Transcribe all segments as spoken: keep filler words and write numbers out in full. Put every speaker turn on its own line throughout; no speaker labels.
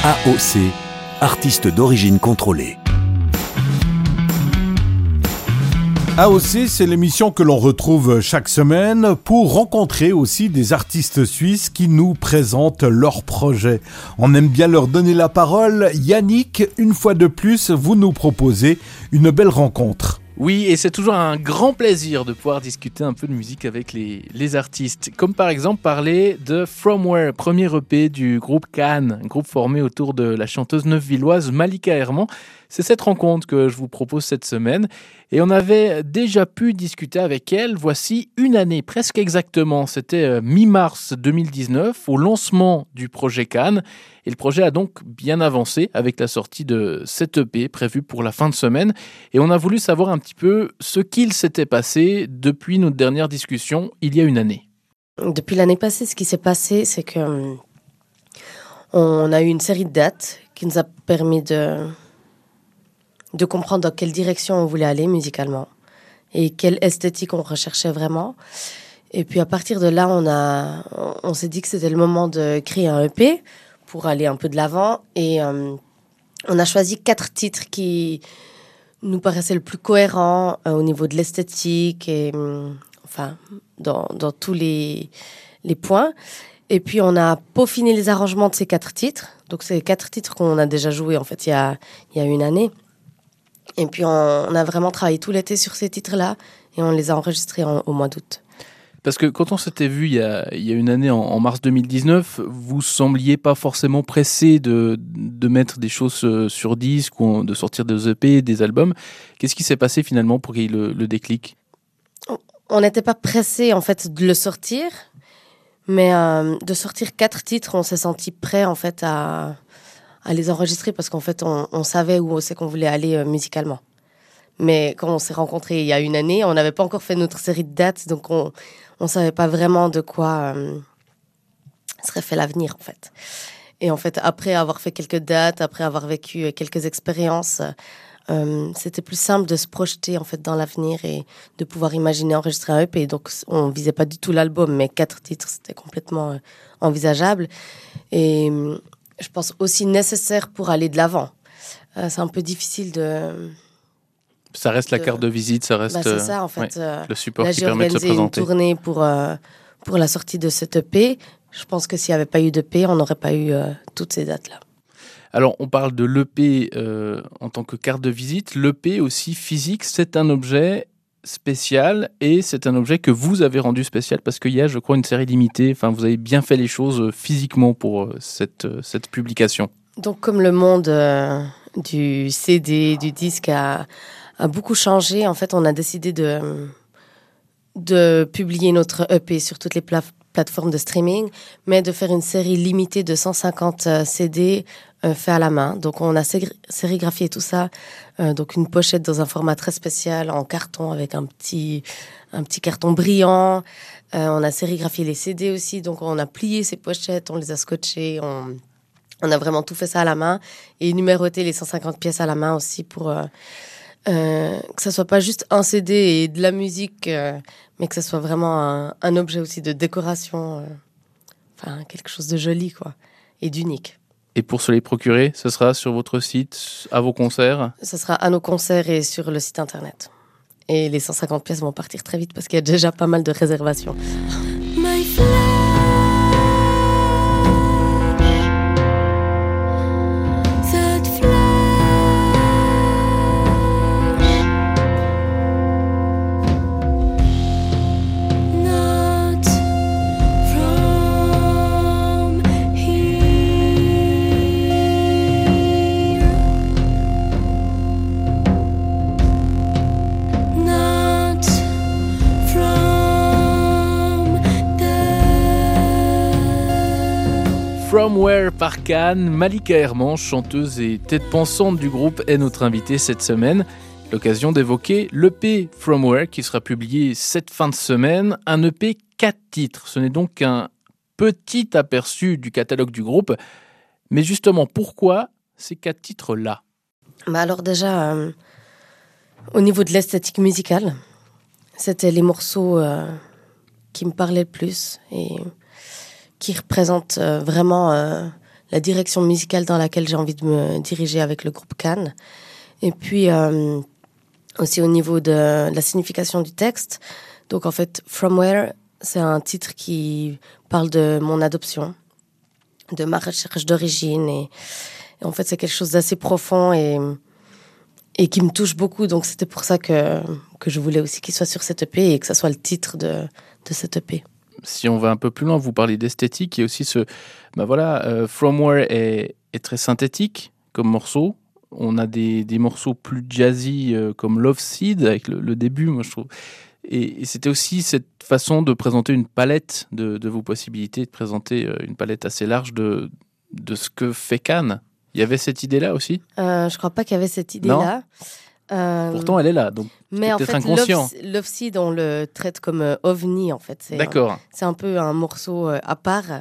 A O C, artiste d'origine contrôlée.
A O C, c'est l'émission que l'on retrouve chaque semaine pour rencontrer aussi des artistes suisses qui nous présentent leurs projets. On aime bien leur donner la parole. Yannick, une fois de plus, vous nous proposez une belle rencontre.
Oui, et c'est toujours un grand plaisir de pouvoir discuter un peu de musique avec les, les artistes. Comme par exemple parler de Fromwhere, premier E P du groupe Cannes, un groupe formé autour de la chanteuse neufvilloise Malika Herman. C'est cette rencontre que je vous propose cette semaine. Et on avait déjà pu discuter avec elle, voici une année, presque exactement. C'était mi-mars deux mille dix-neuf, au lancement du projet Cannes. Et le projet a donc bien avancé avec la sortie de cet E P prévu pour la fin de semaine. Et on a voulu savoir un petit peu ce qu'il s'était passé depuis notre dernière discussion il y a une année.
Depuis l'année passée, ce qui s'est passé, c'est que on a eu une série de dates qui nous a permis de, de comprendre dans quelle direction on voulait aller musicalement et quelle esthétique on recherchait vraiment. Et puis à partir de là, on, a, on s'est dit que c'était le moment de créer un E P pour aller un peu de l'avant. Et euh, on a choisi quatre titres qui nous paraissaient le plus cohérents euh, au niveau de l'esthétique et euh, enfin, dans, dans tous les, les points. Et puis, on a peaufiné les arrangements de ces quatre titres. Donc, c'est quatre titres qu'on a déjà joués, en fait, il y a, il y a une année. Et puis, on, on a vraiment travaillé tout l'été sur ces titres-là et on les a enregistrés en, au mois d'août.
Parce que quand on s'était vu il y a, il y a une année, en, en mars deux mille dix-neuf, vous sembliez pas forcément pressé de, de mettre des choses sur disque ou de sortir des E P, des albums. Qu'est-ce qui s'est passé finalement pour qu'il y ait le, le déclic ?
On n'était pas pressé en fait de le sortir, mais euh, de sortir quatre titres, on s'est senti prêt en fait à, à les enregistrer parce qu'en fait on, on savait où c'est qu'on voulait aller euh, musicalement. Mais quand on s'est rencontrés il y a une année, on n'avait pas encore fait notre série de dates, donc on on savait pas vraiment de quoi euh, serait fait l'avenir en fait. Et en fait, après avoir fait quelques dates, après avoir vécu quelques expériences, euh, c'était plus simple de se projeter en fait dans l'avenir et de pouvoir imaginer enregistrer un E P. Donc, on visait pas du tout l'album, mais quatre titres, c'était complètement euh, envisageable. Et euh, je pense aussi nécessaire pour aller de l'avant. Euh, c'est un peu difficile de...
Ça reste la carte de visite, ça reste
bah c'est ça, en fait.
ouais,
euh,
le support
là,
qui permet de se
présenter. J'ai organisé une tournée pour, euh, pour la sortie de cet E P. Je pense que s'il n'y avait pas eu d'E P, on n'aurait pas eu euh, toutes ces dates-là.
Alors, on parle de l'E P euh, en tant que carte de visite. L'E P aussi physique, c'est un objet spécial et c'est un objet que vous avez rendu spécial parce qu'il y a, je crois, une série limitée. Enfin, vous avez bien fait les choses physiquement pour euh, cette, euh, cette publication.
Donc, comme le monde euh, du C D, du disque a, a beaucoup changé, en fait, on a décidé de, de publier notre E P sur toutes les pla- plateformes de streaming, mais de faire une série limitée de cent cinquante C D euh, fait à la main. Donc, on a sé- sérigraphié tout ça. Euh, donc, une pochette dans un format très spécial, en carton, avec un petit, un petit carton brillant. Euh, on a sérigraphié les C D aussi. Donc, on a plié ces pochettes, on les a scotchées, on... On a vraiment tout fait ça à la main et numéroté les cent cinquante pièces à la main aussi pour euh, euh, que ça soit pas juste un C D et de la musique, euh, mais que ça soit vraiment un, un objet aussi de décoration, euh, enfin quelque chose de joli quoi et d'unique.
Et pour se les procurer, ce sera sur votre site, à vos concerts ?
Ce sera à nos concerts et sur le site internet. Et les cent cinquante pièces vont partir très vite parce qu'il y a déjà pas mal de réservations. My
Fromwhere par Cannes, Malika Herman, chanteuse et tête pensante du groupe, est notre invitée cette semaine. L'occasion d'évoquer l'E P Fromwhere qui sera publié cette fin de semaine. Un E P quatre titres. Ce n'est donc qu'un petit aperçu du catalogue du groupe. Mais justement, pourquoi ces quatre titres-là ?
Bah alors déjà, euh, au niveau de l'esthétique musicale, c'était les morceaux euh, qui me parlaient le plus et qui représentent euh, vraiment euh, la direction musicale dans laquelle j'ai envie de me diriger avec le groupe Can. Et puis euh, aussi au niveau de, de la signification du texte. Donc en fait, From Where, c'est un titre qui parle de mon adoption, de ma recherche d'origine. Et, et en fait, c'est quelque chose d'assez profond et, et qui me touche beaucoup. Donc c'était pour ça que, que je voulais aussi qu'il soit sur cette E P et que ça soit le titre de, de cette E P.
Si on va un peu plus loin, vous parlez d'esthétique, il y a aussi ce... Ben voilà, euh, From Where est, est très synthétique comme morceau. On a des, des morceaux plus jazzy euh, comme Love Seed, avec le, le début, moi je trouve. Et, et c'était aussi cette façon de présenter une palette de, de vos possibilités, de présenter une palette assez large de, de ce que fait Can. Il y avait cette idée-là aussi ?
euh, Je crois pas qu'il y avait cette idée-là.
Euh, Pourtant, elle est là, donc
mais
peut-être
en fait,
inconscient.
Love, Love Seed, on le traite comme euh, ovni, en fait. C'est
D'accord.
Un, c'est un peu un morceau euh, à part.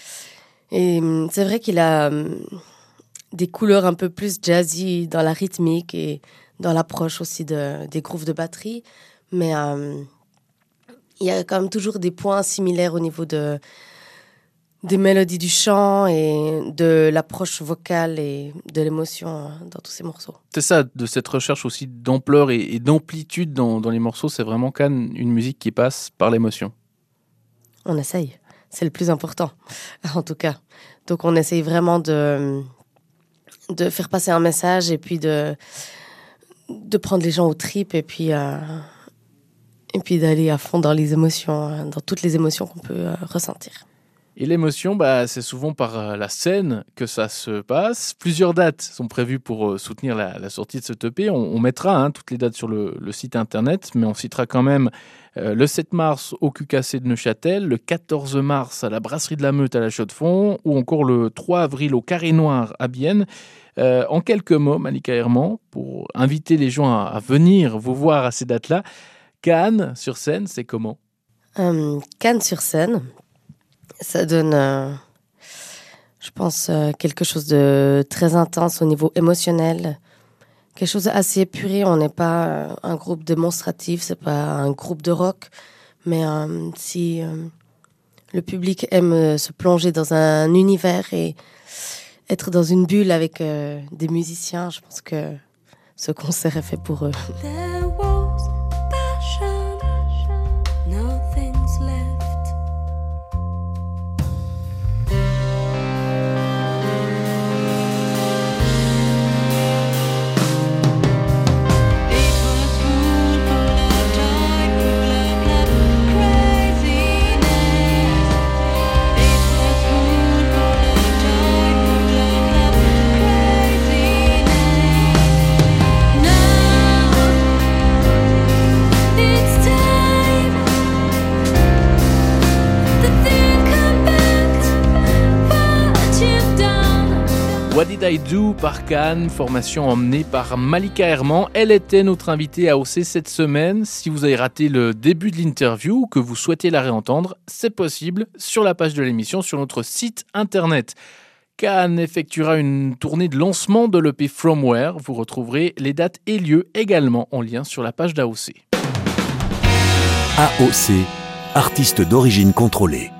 Et c'est vrai qu'il a euh, des couleurs un peu plus jazzy dans la rythmique et dans l'approche aussi de, des grooves de batterie. Mais euh, il y a quand même toujours des points similaires au niveau de... des mélodies du chant et de l'approche vocale et de l'émotion dans tous ces morceaux.
C'est ça, de cette recherche aussi d'ampleur et, et d'amplitude dans, dans les morceaux, c'est vraiment Can, une musique qui passe par l'émotion.
On essaye, c'est le plus important, en tout cas. Donc on essaye vraiment de, de faire passer un message et puis de, de prendre les gens aux tripes et puis, euh, et puis d'aller à fond dans les émotions, dans toutes les émotions qu'on peut euh, ressentir.
Et l'émotion, bah, c'est souvent par la scène que ça se passe. Plusieurs dates sont prévues pour soutenir la, la sortie de cette E P. On, on mettra hein, toutes les dates sur le, le site internet, mais on citera quand même euh, le sept mars au Q K C de Neuchâtel, le quatorze mars à la Brasserie de la Meute à la Chaux-de-Fonds, ou encore le trois avril au Carré Noir à Bienne. Euh, en quelques mots, Malika Herman, pour inviter les gens à, à venir vous voir à ces dates-là, Can sur scène, c'est comment ?
euh, Can sur scène, ça donne, euh, je pense, euh, quelque chose de très intense au niveau émotionnel. Quelque chose d'assez épuré. On n'est pas euh, un groupe démonstratif, c'est pas un groupe de rock. Mais euh, si euh, le public aime euh, se plonger dans un univers et être dans une bulle avec euh, des musiciens, je pense que ce concert est fait pour eux.
What Did I Do par Can, formation emmenée par Malika Herman. Elle était notre invitée à O C cette semaine. Si vous avez raté le début de l'interview ou que vous souhaitez la réentendre, c'est possible sur la page de l'émission sur notre site internet. Can effectuera une tournée de lancement de l'E P From Where. Vous retrouverez les dates et lieux également en lien sur la page d'A O C.
A O C, artiste d'origine contrôlée.